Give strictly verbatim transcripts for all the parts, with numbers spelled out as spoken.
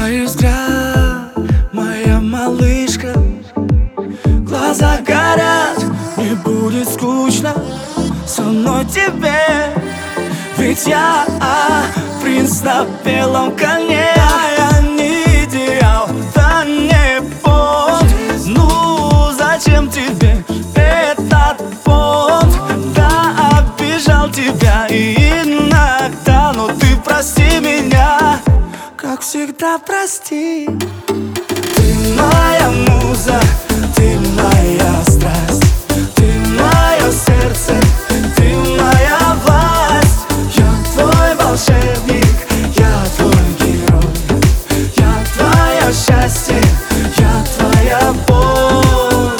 Твой взгляд, моя малышка, глаза горят, не будет скучно со мной тебе. Ведь я принц на белом коне. Я не идеал, да не понт. Ну зачем тебе этот понт? Да, обижал тебя иногда, но ты прости меня, как всегда прости. Ты моя муза, ты моя страсть, ты мое сердце, ты моя власть. Я твой волшебник, я твой герой, я твое счастье, я твоя боль.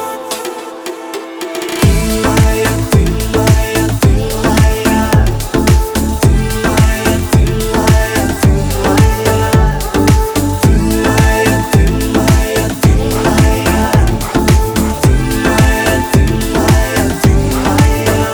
Ты моя, ты моя, ты моя, ты моя, ты моя, ты моя, ты моя, ты моя, ты моя, ты моя, ты моя.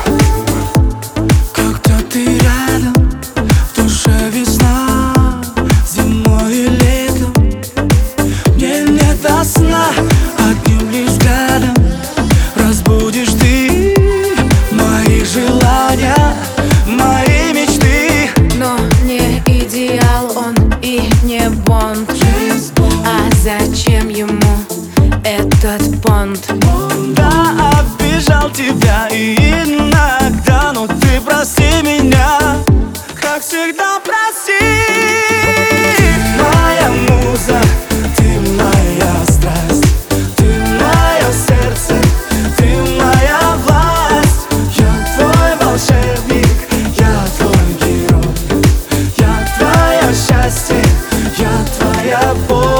Когда ты рядом, в душе весна, зимой и летом мне не до сна. Одним лишь взглядом разбудишь ты мои желания, мои мечты. Но не идеал он и не Бонд. А зачем ему этот понт? Да, обижал тебя иногда, но ты прости меня, как всегда прости. Ты моя муза, ты моя страсть, ты мое сердце, ты моя власть. Я твой волшебник, я твой герой, я твое счастье, я твоя боль.